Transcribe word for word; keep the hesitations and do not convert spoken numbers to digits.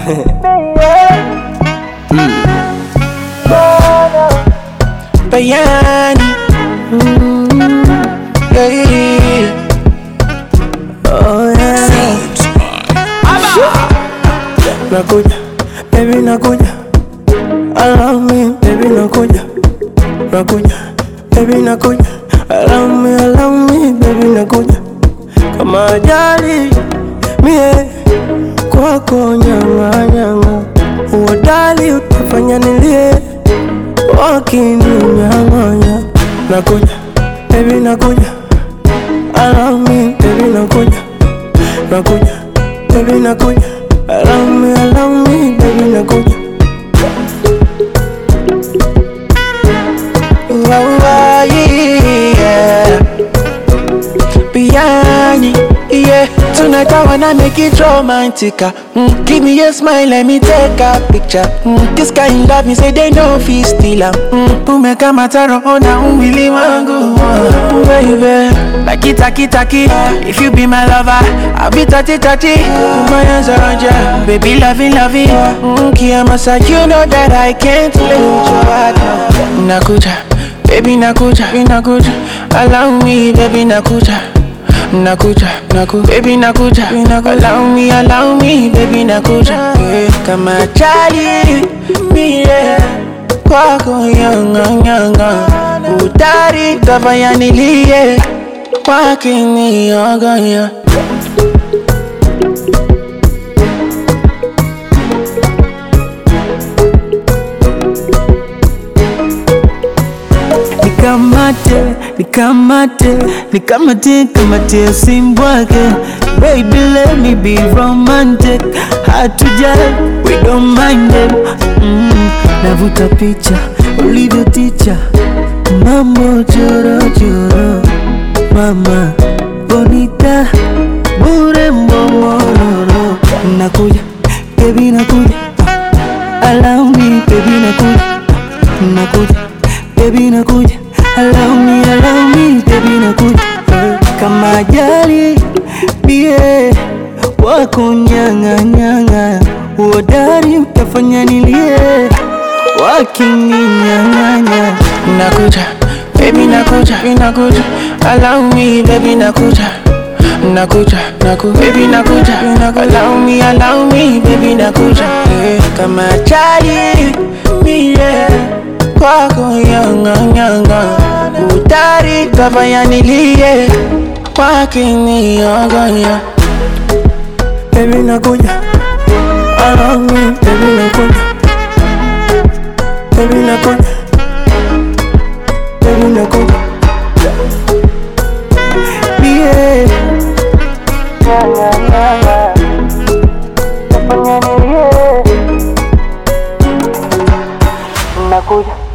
Bayani. Yeah, yeah. Oh yeah. Nakuja, baby nakuja. Allow me, baby nakuja. Nakuja, baby nakuja. Allow me, allow me, baby nakuja. Kama ajali mie kwako nyanga nyanga, uodali utafanya nilie wakini nyanganya. Nakuja, baby nakuja. Allow me, baby nakuja. Nakuja, baby nakuja. Allow me, allow me, baby nakuja. Wow, wow, yeah. Biryani, yeah. Tonight I wanna make it romantic. Mm, give me a smile, let me take a picture. Mm, this kind love me say they no feel still. Mm, umeka mataro ona umili wangu, uh, baby. Like taki taki, if you be my lover, I'll be tati tati. Put my hands around ya, baby loving loving. Mm, Kiyamasa, you know that I can't let you out now. Nakuja, baby nakuja, baby nakuja. Allow me, baby nakuja. Nakuja, naku, baby nakuja, nakuja. Allow me, allow me, baby nakuja. Yeah. Kama ajali mie kwako nyanga nyanga, udari kafanya nilie wakiniyoganya. Nikamate, nikamate, nikamate, kamate usimbwake. Baby let me be romantic. Hard to judge, we don't mind them. mm. Navuta picha, ulivyo ticha. Mambo choro choro, mama bonita, bure mbomororo. Nakuja, baby nakuja. Allow me, baby nakuja. Nakuja, baby nakuja. Allow me, allow me, baby nakuja. Kama ajali bie wako nyanga nyanga, uodari utafanya nilie wakini nyanganya. Nakuja, baby nakuja, baby nakuja. Allow me, baby nakuja. Nakuja, naku, baby nakuja. Allow me, allow me, baby nakuja. Kama ajali mie kwako nyanga nyanga, udari kafanya nilie wakiniyoganya. Baby nakuja. Allow me, baby nakuja. Baby nakuja. Baby nakuja. Yeah. Nyanga nyanga, kafanya nilie. Nakuja.